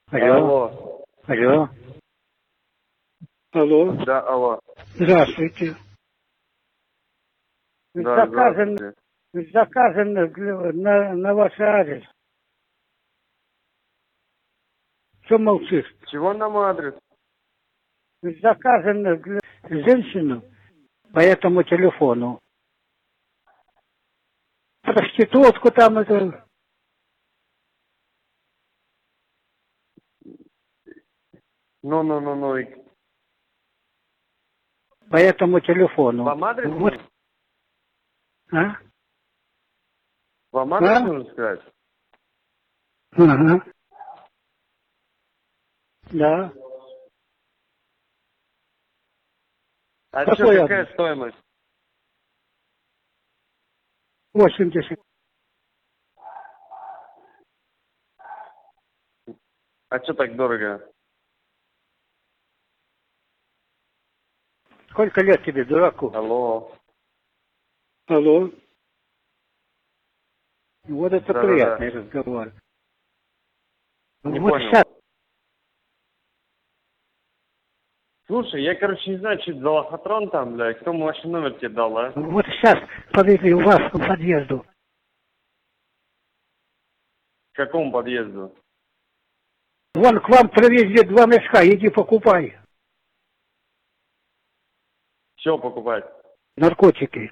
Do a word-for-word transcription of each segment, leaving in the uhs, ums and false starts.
Алло. Алло. Алло. Алло. Да, алло. Здравствуйте. Да, Заказано, здравствуйте. заказано на, на ваш адрес. Что молчишь? Чего на мой адрес? Заказано женщину по этому телефону. Проститутку там это. Ну-ну-ну-ну. По этому телефону. Вам адрес Вот. нужно? А? Вам адрес А? нужно сказать? Ага. Да. А Какой что, какая адрес? стоимость? восемьдесят. А что так дорого? Сколько лет тебе, дураку? Алло. Алло. Вот это Да, приятный да, да. разговор. Не Вот понял. сейчас. Слушай, я, короче, не знаю, что это за лохотрон там, бля, кто мой номер тебе дал, а? Вот сейчас повезли у вас к подъезду. К какому подъезду? Вон к вам привезли два мешка, иди покупай. Что покупать? Наркотики.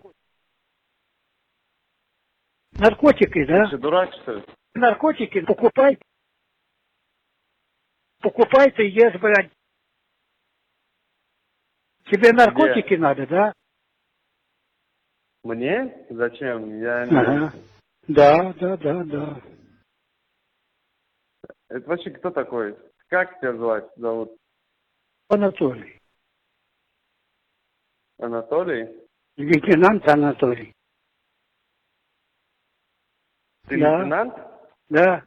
Наркотики, Ты да? что, дурак, что ли? Наркотики покупай. Покупай ты ешь, блядь. Тебе наркотики Где? надо, да? Мне? Зачем? Я не... Ага. Да, да, да, да. Это вообще кто такой? Как тебя звать? Зовут? Анатолий. Анатолий? Лейтенант Анатолий. Ты Да. лейтенант? Да.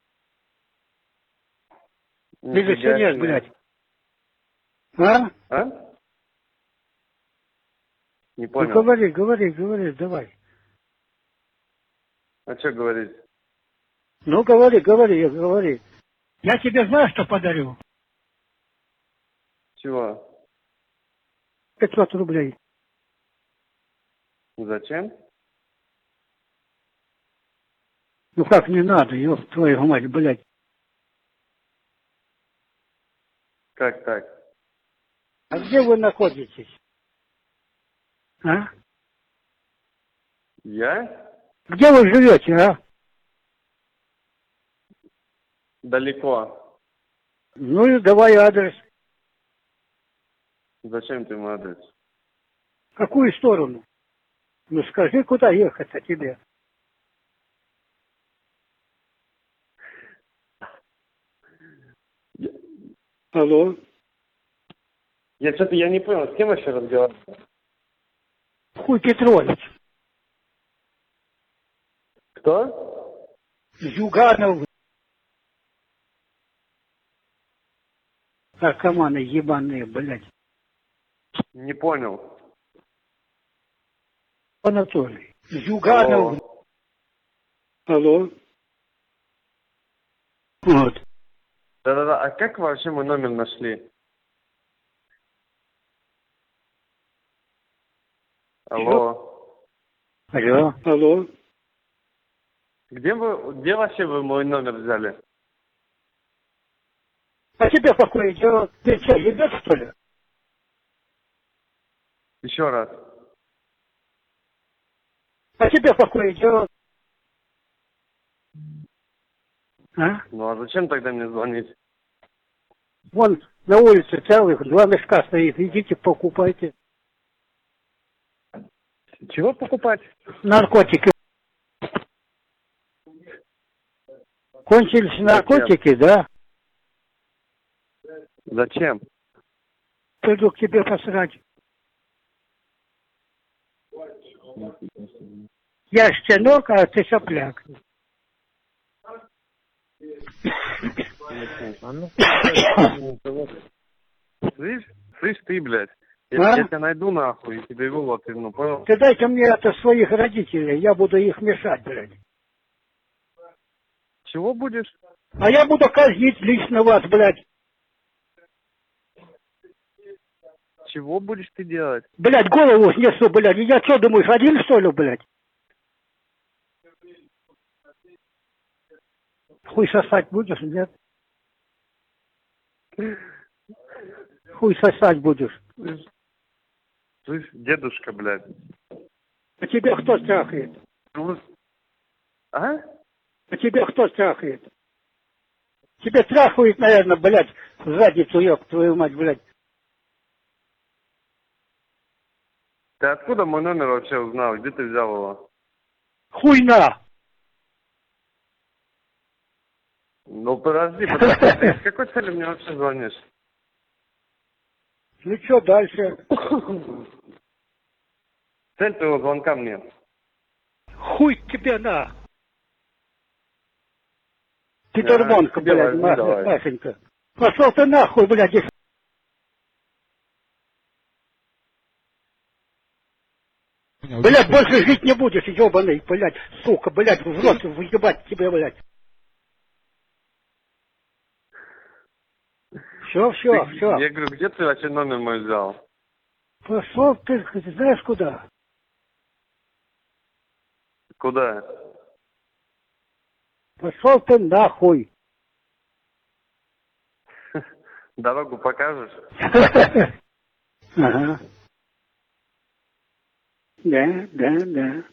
Нифига Милиционер, себе. блядь. А? А? Не Ну понял. говори, говори, говори, давай. А что говорить? Ну говори, говори, говори. Я тебе знаю, что подарю. Чего? пятьсот рублей. Зачем? Ну как не надо, ёб твою мать, блядь. Как так? А где вы находитесь? А? Я? Где вы живете, а? Далеко. Ну и давай адрес. Зачем ты мой адрес? В какую сторону? Ну скажи, куда ехать-то тебе? Я, Алло? я что-то я не понял, с кем вообще разговариваю? Хуй Петрович. Кто? Зюганов. Наркоманы ебаные, блядь. Не понял. Анатолий. Зюганов. Алло. Алло? Вот. Да-да-да, а как вы вообще мой номер нашли? Алло. Алло? Алло? Где вы, где вообще вы мой номер взяли? А тебе какое дело? Ты что, ебет, что ли? Еще раз. А тебе какое дело? А? Ну а зачем тогда мне звонить? Вон на улице целых два мешка стоит. Идите покупайте. Чего покупать? Наркотики. Кончились наркотики, да? Зачем? Приду к тебе посрать. Я щенок, а ты сопляк. Слышь, слышь ты, блядь. Я, А? я тебя найду нахуй и тебе его ну понял? Ты дайте мне это своих родителей, я буду их мешать, блядь. Чего будешь? А я буду казнить лично вас, блядь. Чего будешь ты делать? Блядь, голову снесу, блядь. Я что, думаешь, один, что ли, блядь? Хуй сосать будешь, нет? Хуй сосать будешь. Слышь, слышь, дедушка, блядь. А тебя кто страхает? Ну, а? А тебя кто страхает? Тебя страхует, наверное, блядь, в задницу, ёб твою мать, блядь. Ты откуда мой номер вообще узнал? Где ты взял его? Хуйна! Ну подожди, подожди, ты с какой целью мне вообще звонишь? Ну что дальше? Цель твоего звонка мне. Хуй тебе на! Петербонка, А, тебе блядь, возьми давай. Машенька. Пошел ты нахуй, блядь, здесь. Блядь, больше жить не будешь, ебаный, блядь, сука, блядь, в рот выебать тебе, блядь. Все, все, Ты- все. Я говорю, где ты вообще номер мой взял? Пошел ты, знаешь куда? Куда? Пошел ты нахуй. Дорогу покажешь? Ага. Да, да, да.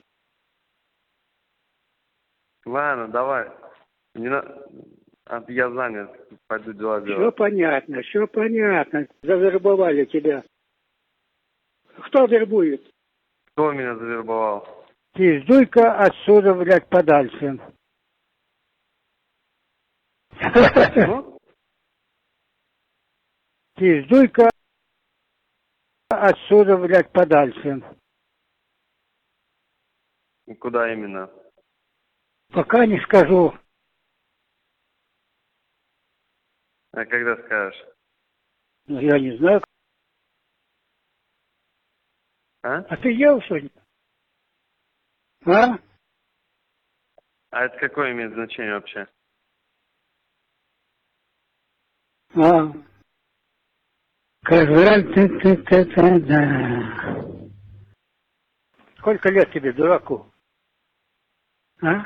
Ладно, давай. Не на... а, я занят. Пойду дела Все делать. понятно, все понятно. Завербовали тебя. Кто вербует? Кто меня завербовал? Пиздуй-ка отсюда, блядь, подальше. Почему? Пиздуй-ка отсюда, блядь, подальше. Куда именно? Пока не скажу. А когда скажешь? Ну, я не знаю. А? А ты ел сегодня? А? А это какое имеет значение вообще? А. Казан, ты, ты, ты, ты, да. Сколько лет тебе, дураку? А?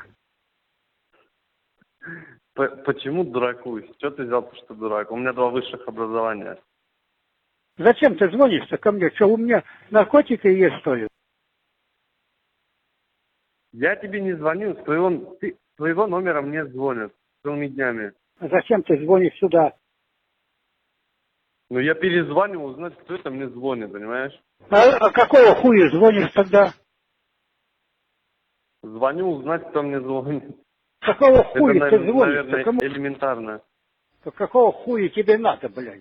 П- Почему дураку? Что ты взял, что дурак? У меня два высших образования. Зачем ты звонишь-то ко мне? Что, у меня наркотики есть, что ли? Я тебе не звоню, с твоего, ты, с твоего номера мне звонят целыми днями. А зачем ты звонишь сюда? Ну я перезваниваю узнать, кто это мне звонит, понимаешь? А, а какого хуя звонишь тогда? Звоню узнать, кто мне звонит. Какого Это, хуя ты наверное, звонишь? наверное, Кому? элементарно. Какого хуя тебе надо, блядь?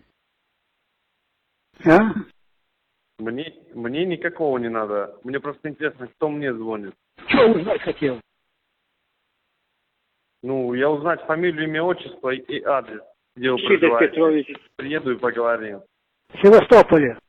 А? Мне, мне никакого не надо. Мне просто интересно, кто мне звонит. Что узнать хотел? Ну, я узнать фамилию, имя, отчество и, и адрес, где вы Сидор проживаете. Петрович. Приеду и поговорим. В Севастополе.